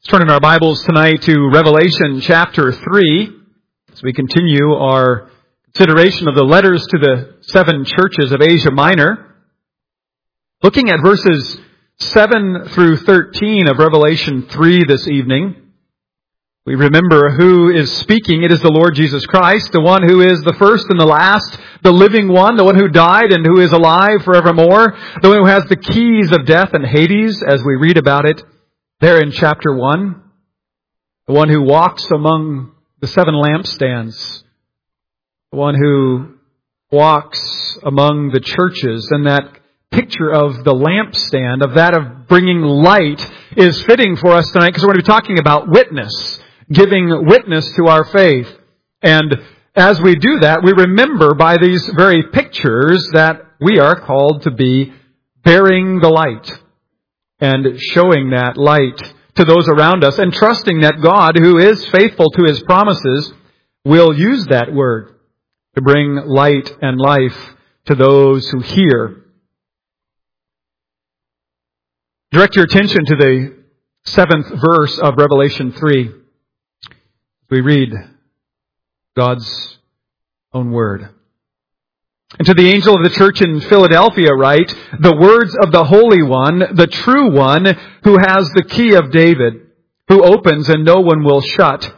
Turn in our Bibles tonight to Revelation chapter 3 as we continue our consideration of the letters to the 7 churches of Asia Minor. Looking at verses 7 through 13 of Revelation 3 this evening, we remember who is speaking. It is the Lord Jesus Christ, the one who is the first and the last, the living one, the one who died and who is alive forevermore, the one who has the keys of death and Hades, as we read about it there in chapter 1, the one who walks among the 7 lampstands, the one who walks among the churches, and that picture of the lampstand, of that of bringing light, is fitting for us tonight because we're going to be talking about witness, giving witness to our faith. And as we do that, we remember by these very pictures that we are called to be bearing the light and showing that light to those around us, and trusting that God, who is faithful to His promises, will use that word to bring light and life to those who hear. Direct your attention to the 7th verse of Revelation 3. We read God's own word. And to the angel of the church in Philadelphia write, the words of the Holy One, the true one, who has the key of David, who opens and no one will shut,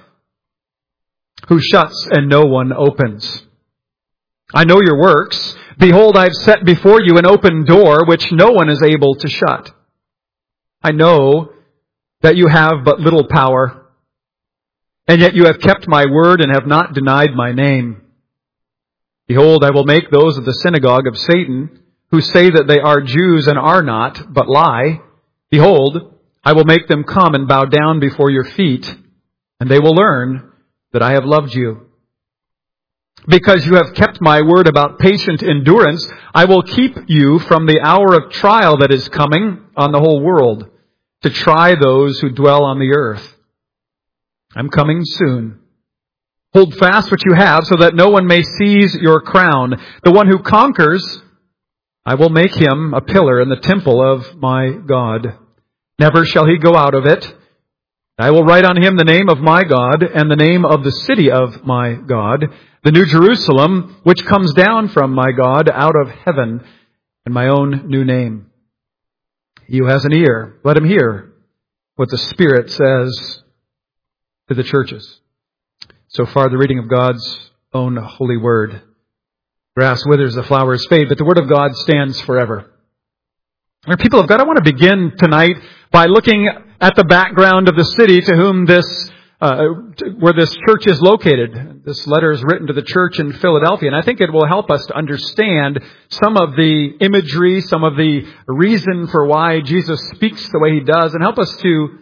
who shuts and no one opens. I know your works. Behold, I've set before you an open door, which no one is able to shut. I know that you have but little power, and yet you have kept my word and have not denied my name. Behold, I will make those of the synagogue of Satan, who say that they are Jews and are not, but lie. Behold, I will make them come and bow down before your feet, and they will learn that I have loved you. Because you have kept my word about patient endurance, I will keep you from the hour of trial that is coming on the whole world, to try those who dwell on the earth. I'm coming soon. Hold fast what you have, so that no one may seize your crown. The one who conquers, I will make him a pillar in the temple of my God. Never shall he go out of it. I will write on him the name of my God and the name of the city of my God, the New Jerusalem, which comes down from my God out of heaven, and my own new name. He who has an ear, let him hear what the Spirit says to the churches. So far, the reading of God's own holy word. Grass withers, the flowers fade, but the word of God stands forever. Our people of God, I want to begin tonight by looking at the background of the city to whom where this church is located. This letter is written to the church in Philadelphia, and I think it will help us to understand some of the imagery, some of the reason for why Jesus speaks the way He does, and help us to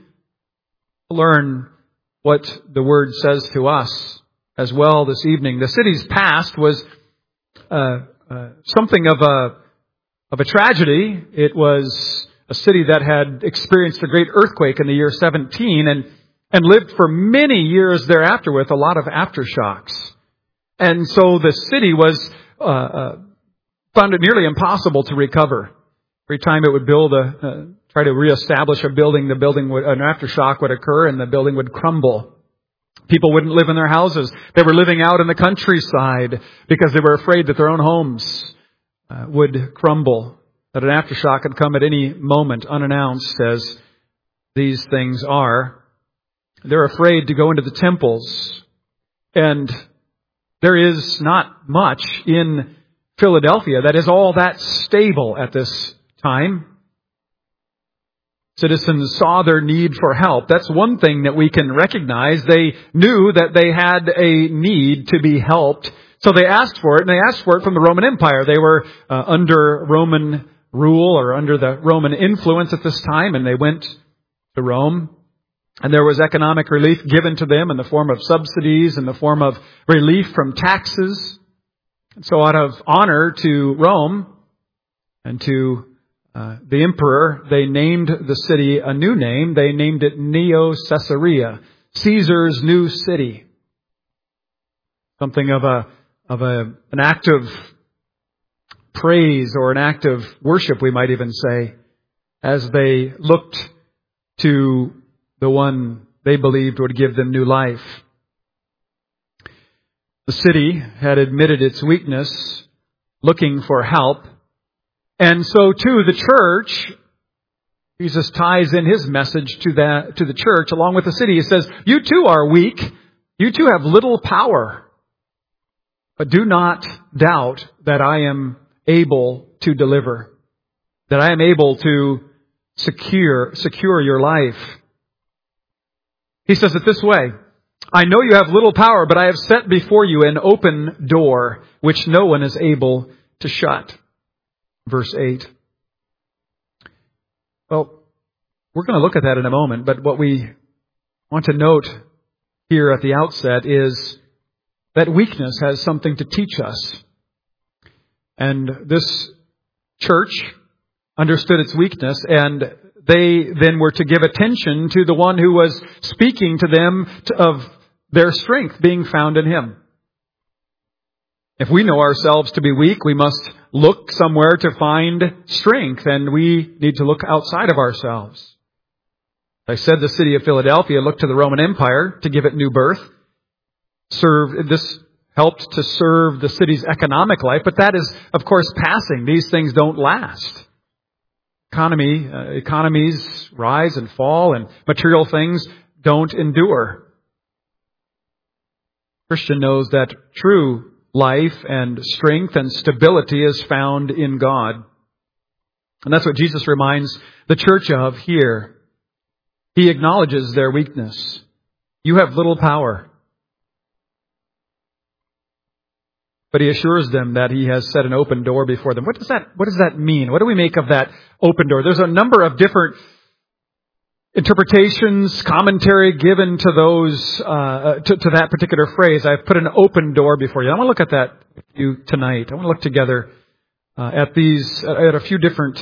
learn what the Word says to us as well this evening. The city's past was something of a tragedy. It was a city that had experienced a great earthquake in the year 17 and lived for many years thereafter with a lot of aftershocks. And so the city was found it nearly impossible to recover. Every time it would try to reestablish a building, an aftershock would occur and the building would crumble. People wouldn't live in their houses. They were living out in the countryside because they were afraid that their own homes would crumble, that an aftershock could come at any moment unannounced, as these things are. They're afraid to go into the temples. And there is not much in Philadelphia that is all that stable at this time. Citizens saw their need for help. That's one thing that we can recognize. They knew that they had a need to be helped. So they asked for it, and they asked for it from the Roman Empire. They were under Roman rule or under the Roman influence at this time, and they went to Rome. And there was economic relief given to them in the form of subsidies, in the form of relief from taxes. And so out of honor to Rome and to the emperor, they named the city a new name. They named it Neo Caesarea, Caesar's new city. Something of an act of praise or an act of worship, we might even say, as they looked to the one they believed would give them new life. The city had admitted its weakness, looking for help. And so too, the church, Jesus ties in his message to the church along with the city. He says, you too are weak. You too have little power. But do not doubt that I am able to deliver, that I am able to secure your life. He says it this way, I know you have little power, but I have set before you an open door, which no one is able to shut. Verse 8. Well, we're going to look at that in a moment, but what we want to note here at the outset is that weakness has something to teach us. And this church understood its weakness, and they then were to give attention to the one who was speaking to them of their strength being found in him. If we know ourselves to be weak, we must look somewhere to find strength, and we need to look outside of ourselves. I said the city of Philadelphia looked to the Roman Empire to give it new birth. This helped to serve the city's economic life, but that is, of course, passing. These things don't last. Economies rise and fall, and material things don't endure. Christian knows that true life and strength and stability is found in God. And that's what Jesus reminds the church of here. He acknowledges their weakness. You have little power. But he assures them that he has set an open door before them. What does that mean? What do we make of that open door? There's a number of different interpretations, commentary given to those to that particular phrase. I've put an open door before you. I want to look at that with you tonight. I want to look together at a few different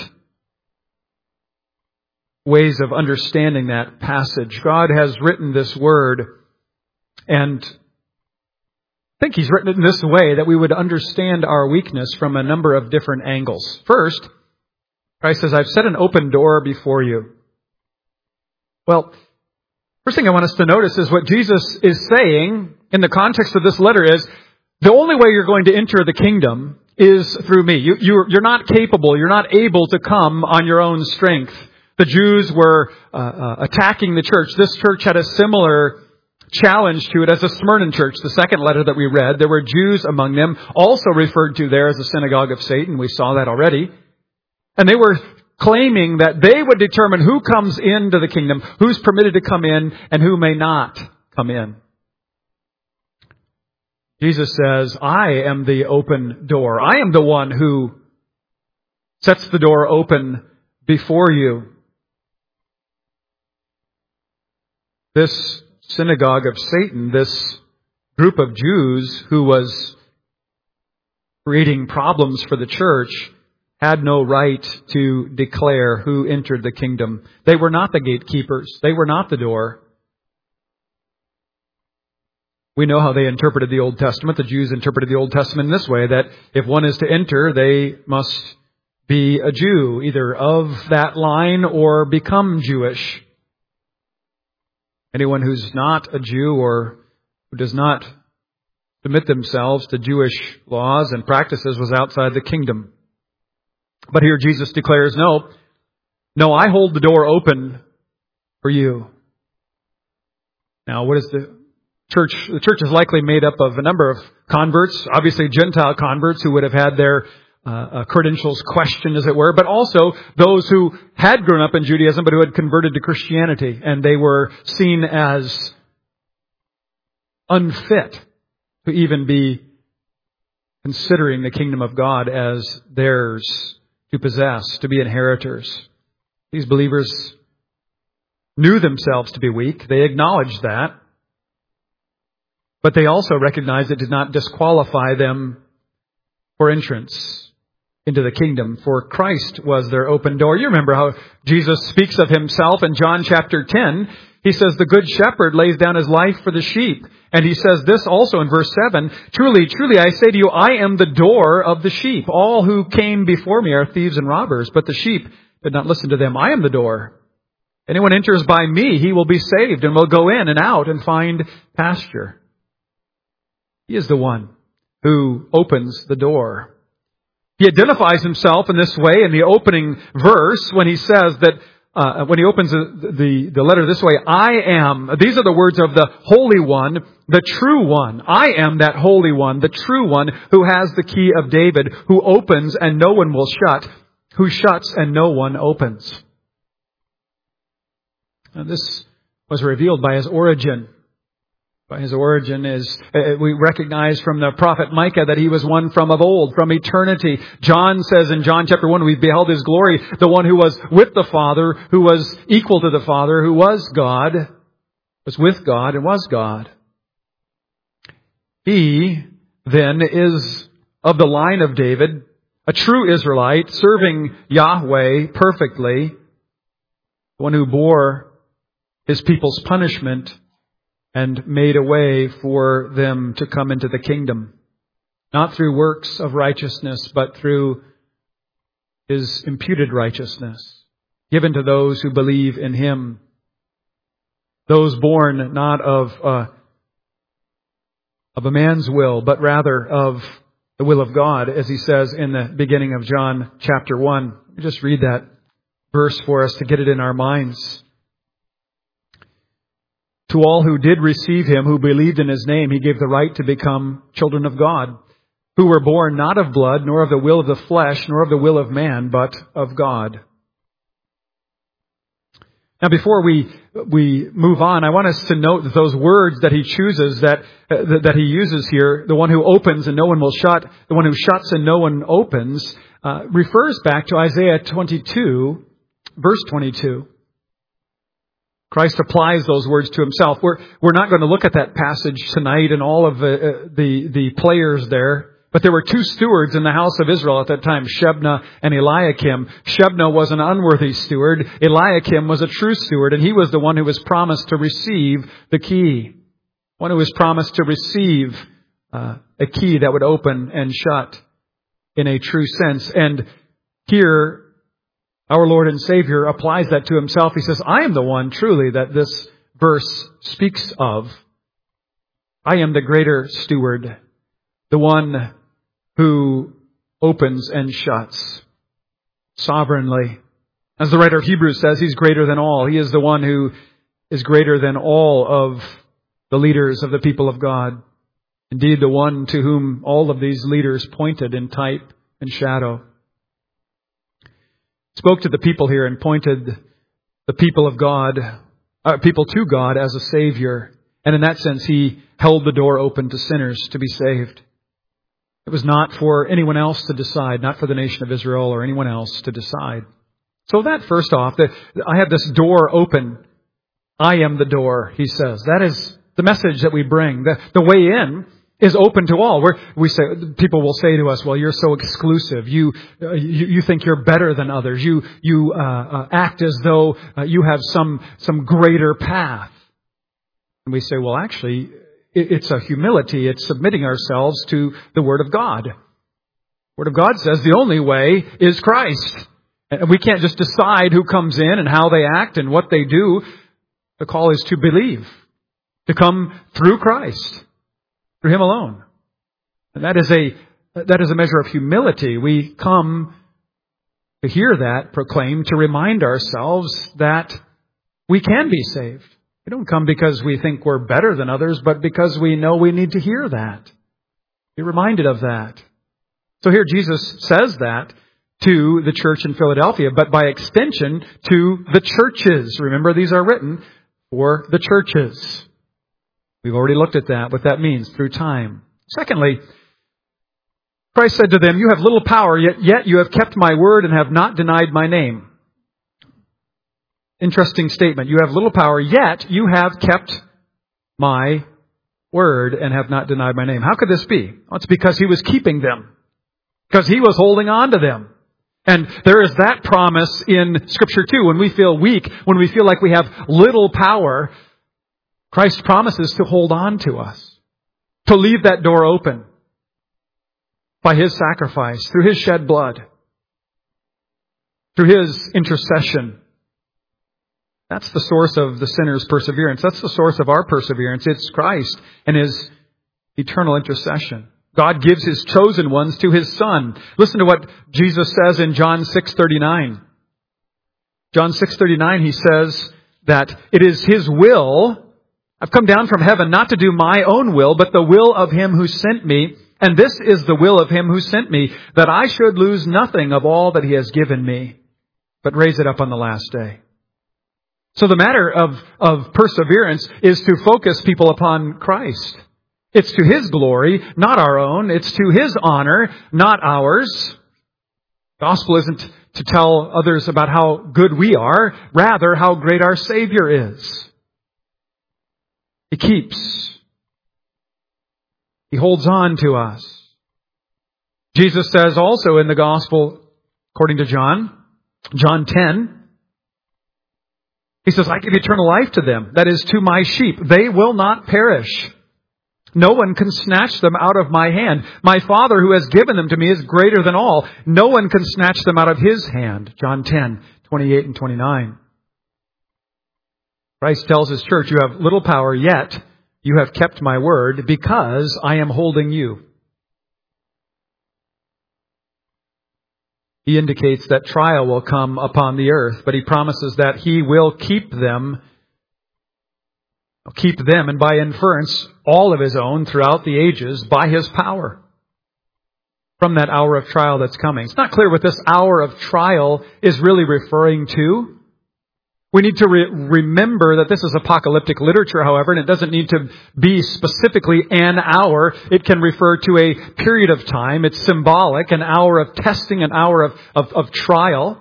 ways of understanding that passage. God has written this word, and I think He's written it in this way that we would understand our weakness from a number of different angles. First, Christ says, I've set an open door before you. Well, first thing I want us to notice is what Jesus is saying in the context of this letter is, the only way you're going to enter the kingdom is through me. You're not capable, you're not able to come on your own strength. The Jews were attacking the church. This church had a similar challenge to it as the Smyrna church, the second letter that we read. There were Jews among them, also referred to there as the synagogue of Satan. We saw that already. And they were claiming that they would determine who comes into the kingdom, who's permitted to come in, and who may not come in. Jesus says, I am the open door. I am the one who sets the door open before you. This synagogue of Satan, this group of Jews who was creating problems for the church, had no right to declare who entered the kingdom. They were not the gatekeepers. They were not the door. We know how they interpreted the Old Testament. The Jews interpreted the Old Testament in this way, that if one is to enter, they must be a Jew, either of that line or become Jewish. Anyone who's not a Jew or who does not submit themselves to Jewish laws and practices was outside the kingdom. But here Jesus declares, no, I hold the door open for you. Now, what is the church? The church is likely made up of a number of converts, obviously Gentile converts who would have had their credentials questioned, as it were, but also those who had grown up in Judaism but who had converted to Christianity, and they were seen as unfit to even be considering the kingdom of God as theirs to possess, to be inheritors. These believers knew themselves to be weak. They acknowledged that. But they also recognized it did not disqualify them for entrance into the kingdom, for Christ was their open door. You remember how Jesus speaks of himself in John chapter 10. He says, the good shepherd lays down his life for the sheep. And he says this also in verse 7, truly, truly, I say to you, I am the door of the sheep. All who came before me are thieves and robbers, but the sheep did not listen to them. I am the door. Anyone enters by me, he will be saved and will go in and out and find pasture. He is the one who opens the door. He identifies himself in this way in the opening verse when he says that, when he opens the letter this way, I am. These are the words of the Holy One, the true one. I am that Holy One, the true one who has the key of David, who opens and no one will shut, who shuts and no one opens. And this was revealed by his origin. By his origin is, we recognize from the prophet Micah that he was one from of old, from eternity. John says in John chapter 1, we beheld his glory, the one who was with the Father, who was equal to the Father, who was God, was with God and was God. He then is of the line of David, a true Israelite, serving Yahweh perfectly, one who bore his people's punishment and made a way for them to come into the kingdom. Not through works of righteousness, but through his imputed righteousness, given to those who believe in him. Those born not of a man's will, but rather of the will of God, as he says in the beginning of John chapter 1. Let me just read that verse for us to get it in our minds. To all who did receive him, who believed in his name, he gave the right to become children of God, who were born not of blood, nor of the will of the flesh, nor of the will of man, but of God. Now, before we move on, I want us to note that those words that he chooses, that he uses here, the one who opens and no one will shut, the one who shuts and no one opens, refers back to Isaiah 22, verse 22. Christ applies those words to himself. We're not going to look at that passage tonight and all of the players there. But there were two stewards in the house of Israel at that time, Shebna and Eliakim. Shebna was an unworthy steward. Eliakim was a true steward, and he was the one who was promised to receive the key. One who was promised to receive a key that would open and shut in a true sense. And here, our Lord and Savior applies that to himself. He says, I am the one truly that this verse speaks of. I am the greater steward, the one who opens and shuts sovereignly. As the writer of Hebrews says, he's greater than all. He is the one who is greater than all of the leaders of the people of God. Indeed, the one to whom all of these leaders pointed in type and shadow. Spoke to the people here and pointed the people of God, people to God as a Savior. And in that sense, he held the door open to sinners to be saved. It was not for anyone else to decide, not for the nation of Israel or anyone else to decide. So that first off, I have this door open. I am the door, he says. That is the message that we bring. The way in is open to all. We say, people will say to us, well, you're so exclusive. You think you're better than others. You act as though you have some greater path. And we say, well, actually, it's a humility. It's submitting ourselves to the Word of God. The Word of God says the only way is Christ. And we can't just decide who comes in and how they act and what they do. The call is to believe, to come through Christ. Through him alone. And that is a measure of humility. We come to hear that proclaimed, to remind ourselves that we can be saved. We don't come because we think we're better than others, but because we know we need to hear that. Be reminded of that. So here Jesus says that to the church in Philadelphia, but by extension to the churches. Remember, these are written for the churches. We've already looked at that, what that means through time. Secondly, Christ said to them, you have little power, yet you have kept my word and have not denied my name. Interesting statement. You have little power, yet you have kept my word and have not denied my name. How could this be? Well, it's because he was keeping them. Because he was holding on to them. And there is that promise in Scripture too. When we feel weak, when we feel like we have little power, Christ promises to hold on to us, to leave that door open by his sacrifice, through his shed blood, through his intercession. That's the source of the sinner's perseverance. That's the source of our perseverance. It's Christ and His eternal intercession. God gives His chosen ones to His Son. Listen to what Jesus says in John 6:39. John 6:39, He says that it is His will. I've come down from heaven not to do my own will, but the will of Him who sent me. And this is the will of Him who sent me, that I should lose nothing of all that He has given me, but raise it up on the last day. So the matter of perseverance is to focus people upon Christ. It's to His glory, not our own. It's to His honor, not ours. The gospel isn't to tell others about how good we are, rather how great our Savior is. He keeps. He holds on to us. Jesus says also in the gospel, according to John 10, He says, I give eternal life to them, that is, to my sheep. They will not perish. No one can snatch them out of my hand. My Father who has given them to me is greater than all. No one can snatch them out of His hand. John 10:28 and 29. Christ tells His church, you have little power, yet you have kept my word because I am holding you. He indicates that trial will come upon the earth, but He promises that He will keep them, and by inference, all of His own throughout the ages by His power. From that hour of trial that's coming. It's not clear what this hour of trial is really referring to. We need to remember that this is apocalyptic literature, however, and it doesn't need to be specifically an hour. It can refer to a period of time. It's symbolic, an hour of testing, an hour of trial.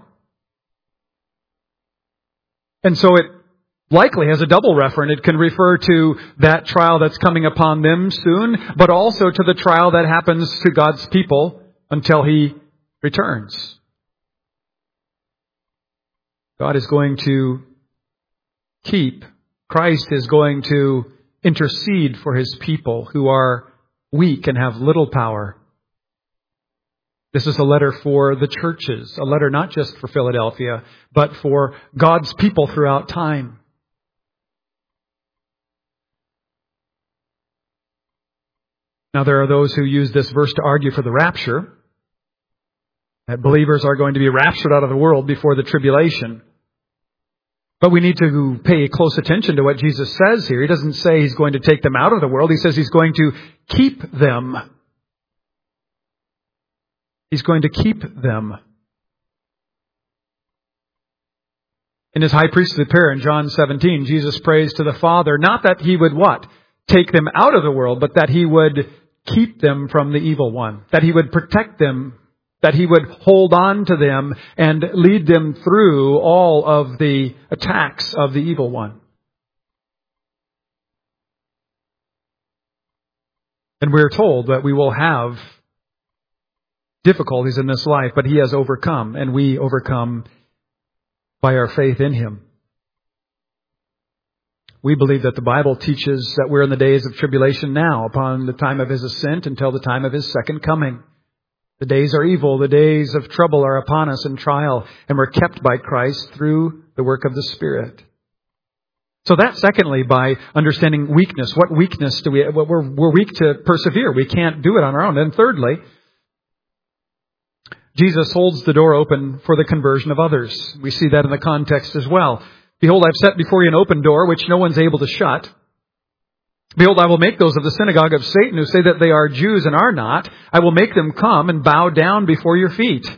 And so it likely has a double referent. It can refer to that trial that's coming upon them soon, but also to the trial that happens to God's people until He returns. God is going to keep. Christ is going to intercede for His people who are weak and have little power. This is a letter for the churches, a letter not just for Philadelphia, but for God's people throughout time. Now there are those who use this verse to argue for the rapture, that believers are going to be raptured out of the world before the tribulation. But we need to pay close attention to what Jesus says here. He doesn't say He's going to take them out of the world. He says He's going to keep them. He's going to keep them. In His high priestly prayer in John 17, Jesus prays to the Father, not that He would what? Take them out of the world, but that He would keep them from the evil one. That He would protect them. That He would hold on to them and lead them through all of the attacks of the evil one. And we're told that we will have difficulties in this life, but He has overcome, and we overcome by our faith in Him. We believe that the Bible teaches that we're in the days of tribulation now, upon the time of His ascent until the time of His second coming. The days are evil, the days of trouble are upon us in trial, and we're kept by Christ through the work of the Spirit. So that secondly, by understanding weakness. What weakness do we, we're weak to persevere. We can't do it on our own. And thirdly, Jesus holds the door open for the conversion of others. We see that in the context as well. Behold, I've set before you an open door, which no one's able to shut. Behold, I will make those of the synagogue of Satan who say that they are Jews and are not. I will make them come and bow down before your feet.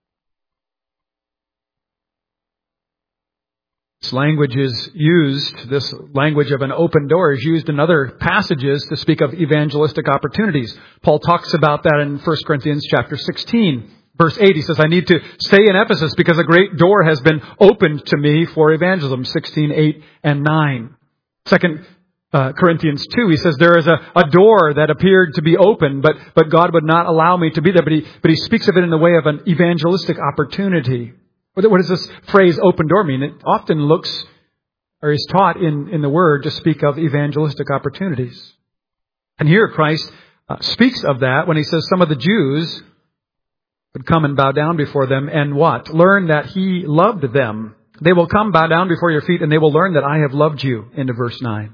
This language is used, this language of an open door is used in other passages to speak of evangelistic opportunities. Paul talks about that in 1 Corinthians chapter 16. Verse 8, he says, I need to stay in Ephesus because a great door has been opened to me for evangelism. 16, 8, and 9. 2 Corinthians 2, he says, there is a door that appeared to be open, but God would not allow me to be there. But he speaks of it in the way of an evangelistic opportunity. What does this phrase open door mean? It often looks, or is taught in the Word to speak of evangelistic opportunities. And here Christ speaks of that when He says some of the Jews would come and bow down before them and what? Learn that He loved them. They will come, bow down before your feet, and they will learn that I have loved you. Into verse 9.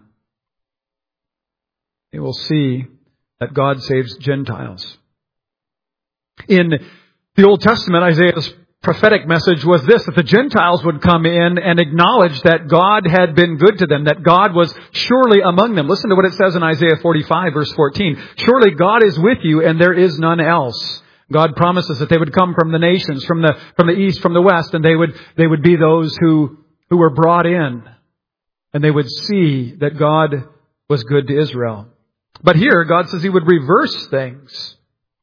They will see that God saves Gentiles. In the Old Testament, Isaiah's prophetic message was this, that the Gentiles would come in and acknowledge that God had been good to them, that God was surely among them. Listen to what it says in Isaiah 45, verse 14. Surely God is with you, and there is none else. God promises that they would come from the nations, from the east, from the west, and they would be those who were brought in, and they would see that God was good to Israel. But here, God says He would reverse things,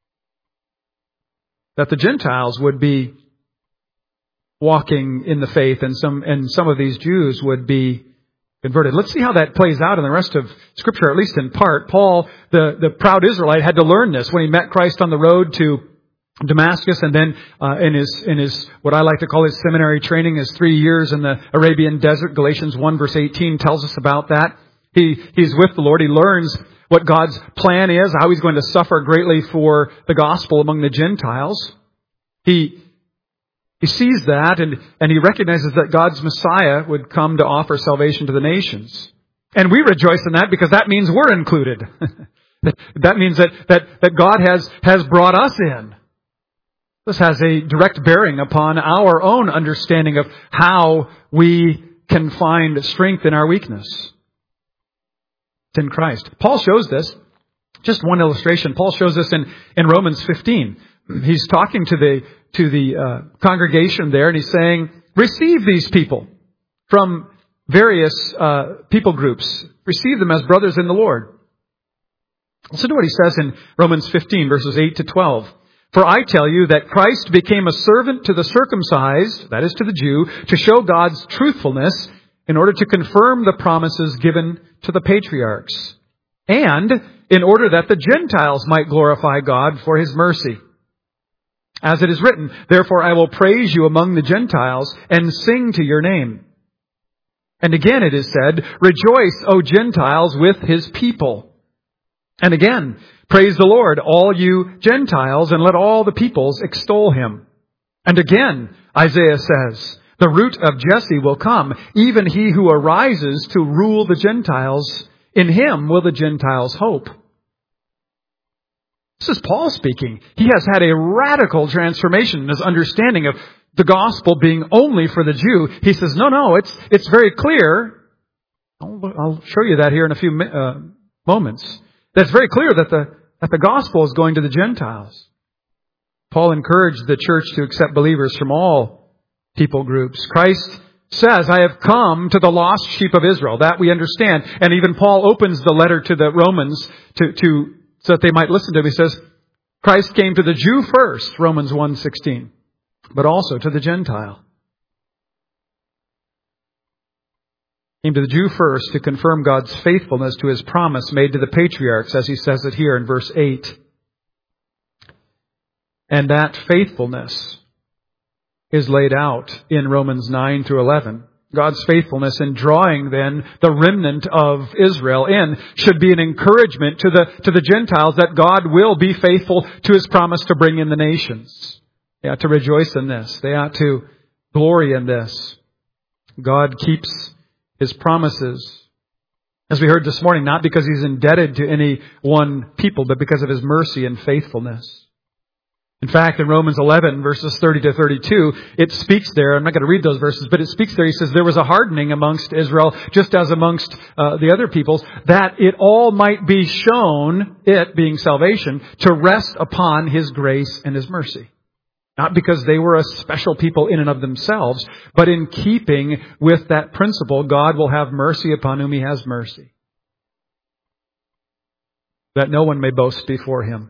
that the Gentiles would be walking in the faith, and some of these Jews would be converted. Let's see how that plays out in the rest of Scripture, at least in part. Paul, the proud Israelite, had to learn this when he met Christ on the road to Damascus, and then in his what I like to call his seminary training, his 3 years in the Arabian desert. Galatians 1 verse 18 tells us about that. He's with the Lord. He learns what God's plan is, how He's going to suffer greatly for the gospel among the Gentiles. He sees that, and he recognizes that God's Messiah would come to offer salvation to the nations. And we rejoice in that because that means we're included. That means that God has brought us in. This has a direct bearing upon our own understanding of how we can find strength in our weakness. It's in Christ. Paul shows this. Just one illustration. Paul shows this in Romans 15. He's talking to the congregation there, and he's saying, receive these people from various people groups. Receive them as brothers in the Lord. Listen to what he says in Romans 15, verses 8 to 12. For I tell you that Christ became a servant to the circumcised, that is to the Jew, to show God's truthfulness in order to confirm the promises given to the patriarchs, and in order that the Gentiles might glorify God for His mercy. As it is written, therefore I will praise you among the Gentiles and sing to your name. And again it is said, rejoice, O Gentiles, with His people. And again, praise the Lord, all you Gentiles, and let all the peoples extol Him. And again, Isaiah says, the root of Jesse will come, even he who arises to rule the Gentiles. In Him will the Gentiles hope. This is Paul speaking. He has had a radical transformation in his understanding of the gospel being only for the Jew. He says, no, it's very clear. I'll show you that here in a few moments. That's very clear that the gospel is going to the Gentiles. Paul encouraged the church to accept believers from all people groups. Christ says, I have come to the lost sheep of Israel. That we understand. And even Paul opens the letter to the Romans so that they might listen to him. He says, Christ came to the Jew first, Romans 1:16, but also to the Gentile. Came to the Jew first to confirm God's faithfulness to His promise made to the patriarchs, as he says it here in verse 8. And that faithfulness is laid out in Romans 9 through 11. God's faithfulness in drawing then the remnant of Israel in should be an encouragement to the Gentiles that God will be faithful to His promise to bring in the nations. They ought to rejoice in this. They ought to glory in this. God keeps His promises, as we heard this morning, not because He's indebted to any one people, but because of His mercy and faithfulness. In fact, in Romans 11, verses 30 to 32, it speaks there, I'm not going to read those verses, but it speaks there, he says, there was a hardening amongst Israel, just as amongst the other peoples, that it all might be shown, it being salvation, to rest upon His grace and His mercy. Not because they were a special people in and of themselves, but in keeping with that principle, God will have mercy upon whom He has mercy. That no one may boast before Him.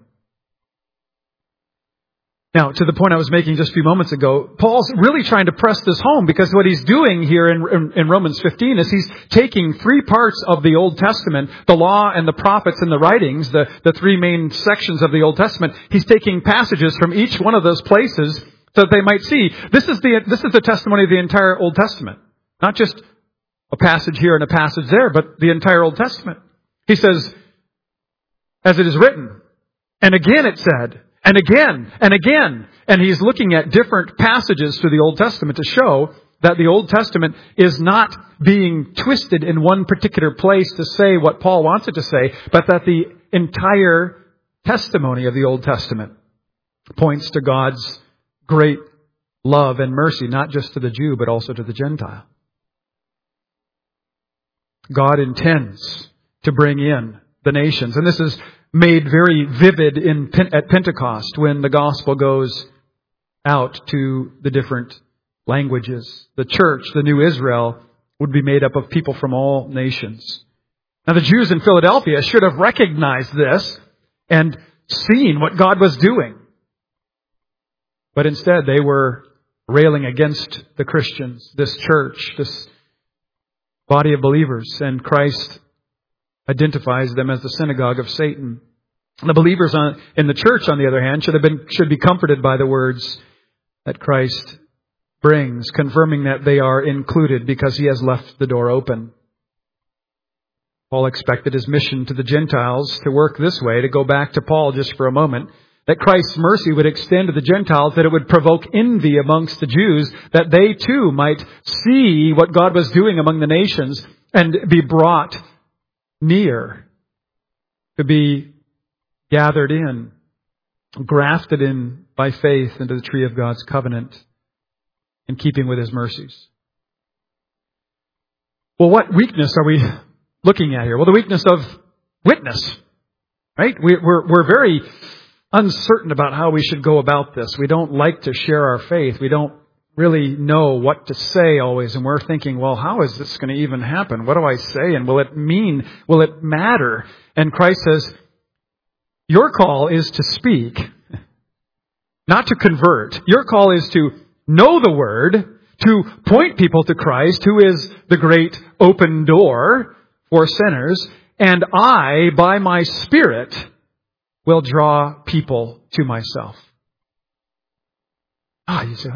Now, to the point I was making just a few moments ago, Paul's really trying to press this home, because what he's doing here in Romans 15 is he's taking three parts of the Old Testament, the law and the prophets and the writings, the three main sections of the Old Testament. He's taking passages from each one of those places so that they might see this is the testimony of the entire Old Testament. Not just a passage here and a passage there, but the entire Old Testament. He says, as it is written, and again it said, and again, and again. And he's looking at different passages through the Old Testament to show that the Old Testament is not being twisted in one particular place to say what Paul wants it to say, but that the entire testimony of the Old Testament points to God's great love and mercy, not just to the Jew, but also to the Gentile. God intends to bring in the nations. And this is made very vivid at Pentecost when the gospel goes out to the different languages. The church, the new Israel, would be made up of people from all nations. Now the Jews in Philadelphia should have recognized this and seen what God was doing. But instead they were railing against the Christians, this church, this body of believers, and Christ identifies them as the synagogue of Satan. The believers in the church, on the other hand, should be comforted by the words that Christ brings, confirming that they are included because He has left the door open. Paul expected his mission to the Gentiles to work this way. To go back to Paul just for a moment, that Christ's mercy would extend to the Gentiles, that it would provoke envy amongst the Jews, that they too might see what God was doing among the nations and be brought near, to be gathered in, grafted in by faith into the tree of God's covenant, in keeping with His mercies. Well, what weakness are we looking at here? Well, the weakness of witness, right? We're very uncertain about how we should go about this. We don't like to share our faith. We don't really know what to say always. And we're thinking, well, how is this going to even happen? What do I say? And will it matter? And Christ says, your call is to speak, not to convert. Your call is to know the Word, to point people to Christ, who is the great open door for sinners. And I, by my Spirit, will draw people to myself. You say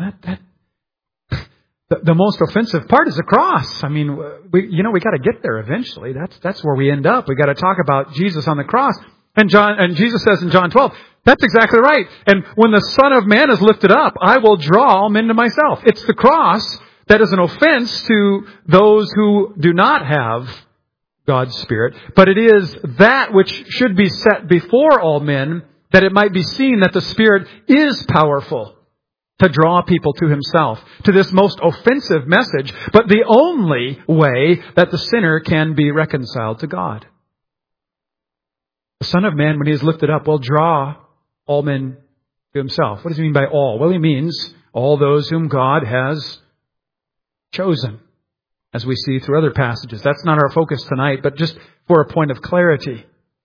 the most offensive part is the cross. I mean, we got to get there eventually. That's where we end up. We got to talk about Jesus on the cross. And Jesus says in John 12, that's exactly right. And when the Son of Man is lifted up, I will draw all men to myself. It's the cross that is an offense to those who do not have God's Spirit, but it is that which should be set before all men, that it might be seen that the Spirit is powerful to draw people to Himself, to this most offensive message, but the only way that the sinner can be reconciled to God. The Son of Man, when He is lifted up, will draw all men to Himself. What does He mean by all? Well, He means all those whom God has chosen, as we see through other passages. That's not our focus tonight, but just for a point of clarity.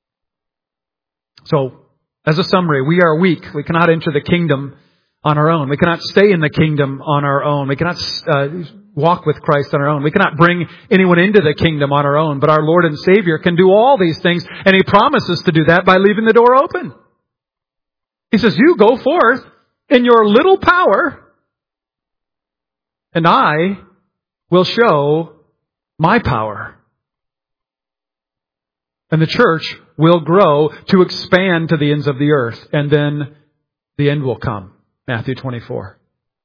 So, as a summary, we are weak. We cannot enter the kingdom on our own. We cannot stay in the kingdom on our own. We cannot walk with Christ on our own. We cannot bring anyone into the kingdom on our own. But our Lord and Savior can do all these things, and He promises to do that by leaving the door open. He says, you go forth in your little power, and I will show my power. And the church will grow to expand to the ends of the earth. And then the end will come. Matthew 24.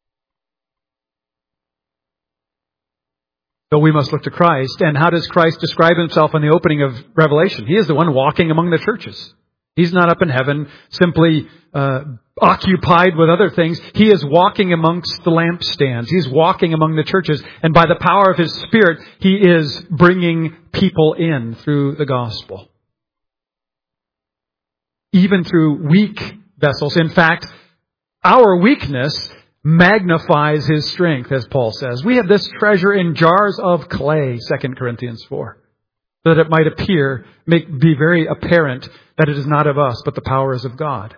So we must look to Christ. And how does Christ describe Himself in the opening of Revelation? He is the one walking among the churches. He's not up in heaven, simply occupied with other things. He is walking amongst the lampstands. He's walking among the churches. And by the power of His Spirit, He is bringing people in through the gospel. Even through weak vessels. In fact, our weakness magnifies His strength, as Paul says. We have this treasure in jars of clay, 2 Corinthians 4. So that it might be very apparent that it is not of us, but the power is of God.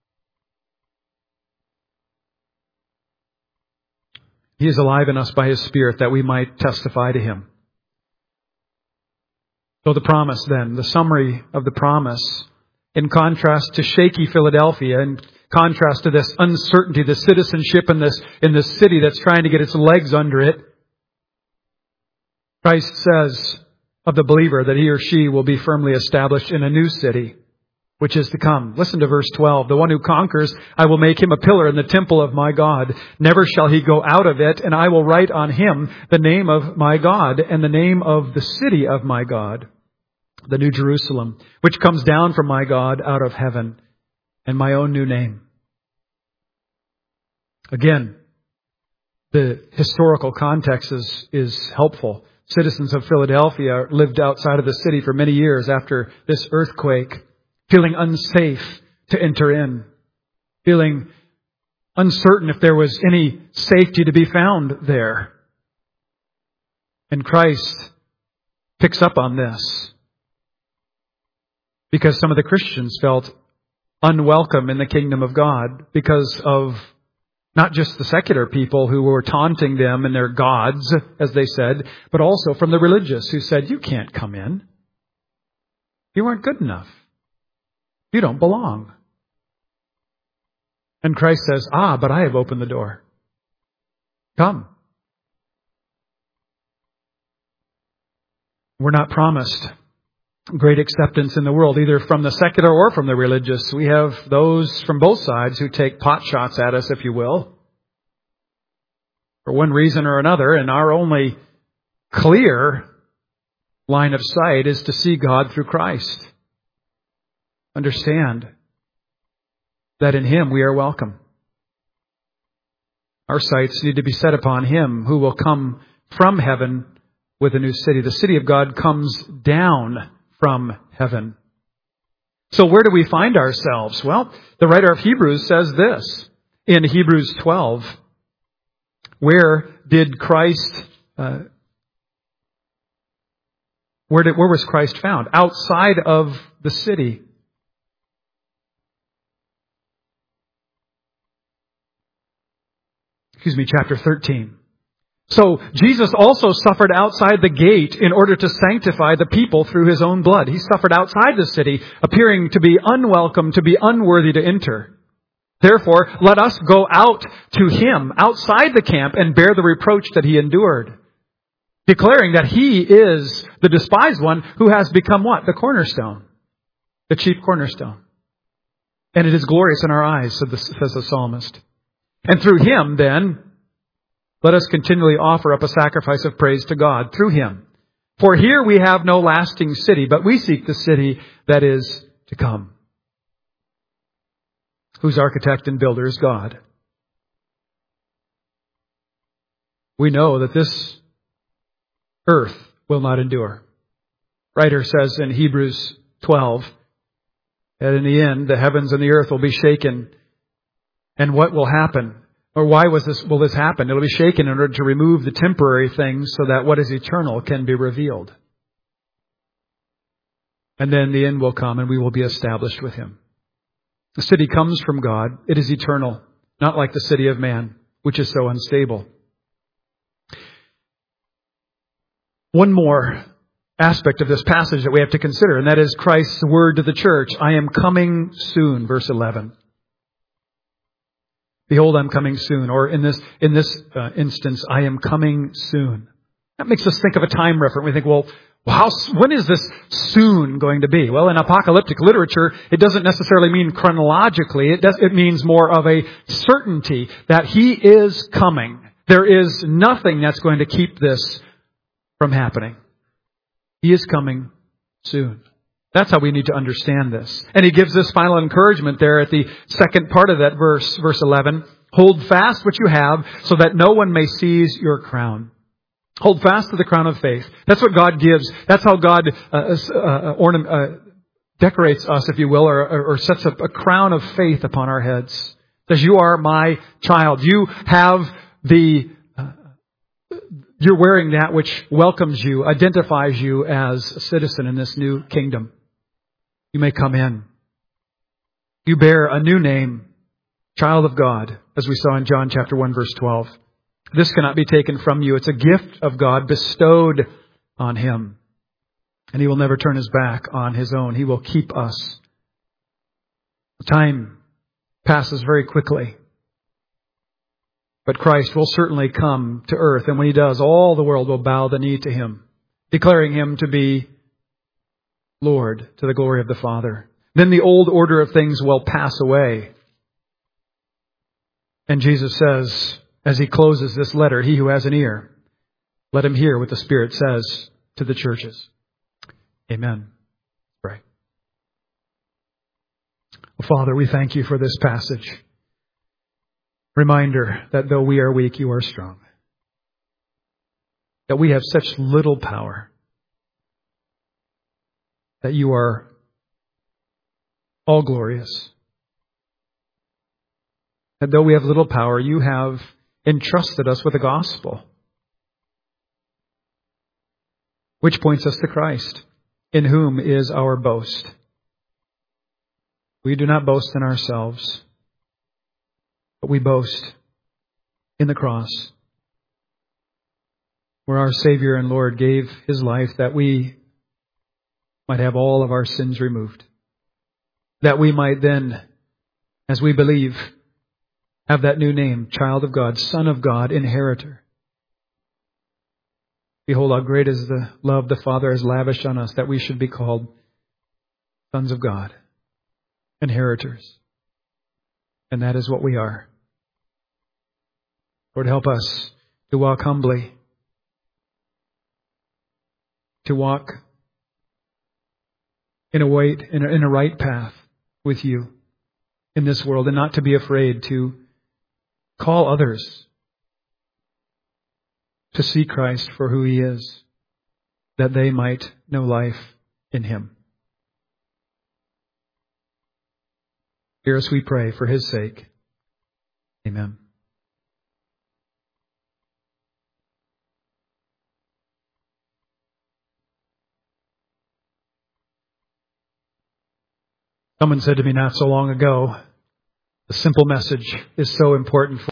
He is alive in us by His Spirit that we might testify to Him. So the promise then, the summary of the promise, in contrast to shaky Philadelphia, in contrast to this uncertainty, the citizenship in this city that's trying to get its legs under it, Christ says of the believer that he or she will be firmly established in a new city which is to come. Listen to verse 12. The one who conquers, I will make him a pillar in the temple of my God. Never shall he go out of it, and I will write on him the name of my God and the name of the city of my God, the New Jerusalem, which comes down from my God out of heaven, and my own new name. Again, the historical context is helpful. Citizens of Philadelphia lived outside of the city for many years after this earthquake, feeling unsafe to enter in, feeling uncertain if there was any safety to be found there. And Christ picks up on this because some of the Christians felt unwelcome in the kingdom of God because of not just the secular people who were taunting them and their gods, as they said, but also from the religious who said, you can't come in. You aren't good enough. You don't belong. And Christ says, but I have opened the door. Come. We're not promised great acceptance in the world, either from the secular or from the religious. We have those from both sides who take pot shots at us, if you will, for one reason or another, and our only clear line of sight is to see God through Christ. Understand that in Him we are welcome. Our sights need to be set upon Him who will come from heaven with a new city. The city of God comes down from heaven. So where do we find ourselves? Well, the writer of Hebrews says this in Hebrews 12. Where did Christ, where was Christ found? Outside of the city. Chapter 13. So Jesus also suffered outside the gate in order to sanctify the people through His own blood. He suffered outside the city, appearing to be unwelcome, to be unworthy to enter. Therefore, let us go out to Him outside the camp and bear the reproach that He endured, declaring that He is the despised one who has become what? The cornerstone, the chief cornerstone. And it is glorious in our eyes, says the psalmist. And through Him, then, let us continually offer up a sacrifice of praise to God through Him. For here we have no lasting city, but we seek the city that is to come, whose architect and builder is God. We know that this earth will not endure. Writer says in Hebrews 12 that in the end the heavens and the earth will be shaken. And what will happen? Or why will this happen? It will be shaken in order to remove the temporary things so that what is eternal can be revealed. And then the end will come and we will be established with Him. The city comes from God. It is eternal, not like the city of man, which is so unstable. One more aspect of this passage that we have to consider, and that is Christ's word to the church. I am coming soon, verse 11. Behold, I'm coming soon. Or in this instance, I am coming soon. That makes us think of a time reference. We think, well, when is this soon going to be? Well, in apocalyptic literature, it doesn't necessarily mean chronologically. It means more of a certainty that He is coming. There is nothing that's going to keep this from happening. He is coming soon. That's how we need to understand this. And He gives this final encouragement there at the second part of that verse 11. Hold fast what you have so that no one may seize your crown. Hold fast to the crown of faith. That's what God gives. That's how God decorates us, if you will, or sets up a crown of faith upon our heads. Says, you are my child. You have you're wearing that which welcomes you, identifies you as a citizen in this new kingdom. You may come in. You bear a new name, child of God, as we saw in John chapter 1, verse 12. This cannot be taken from you. It's a gift of God bestowed on Him. And He will never turn His back on His own. He will keep us. Time passes very quickly. But Christ will certainly come to earth. And when He does, all the world will bow the knee to Him, declaring Him to be Lord, to the glory of the Father. then the old order of things will pass away. And Jesus says, as he closes this letter, he who has an ear, let him hear what the Spirit says to the churches. Amen. Pray. Well, Father, we thank you for this passage. Reminder that though we are weak, you are strong. That we have such little power. That you are all glorious. That though we have little power, you have entrusted us with the gospel, which points us to Christ, in whom is our boast. We do not boast in ourselves, but we boast in the cross, where our Savior and Lord gave his life that we might have all of our sins removed. That we might then, as we believe, have that new name, child of God, son of God, inheritor. Behold, how great is the love the Father has lavished on us, that we should be called sons of God, inheritors. And that is what we are. Lord, help us to walk humbly, to walk in a right path with you in this world, and not to be afraid to call others to see Christ for who he is, that they might know life in him. Hear us, we pray, for his sake. Amen. Someone said to me not so long ago, the simple message is so important.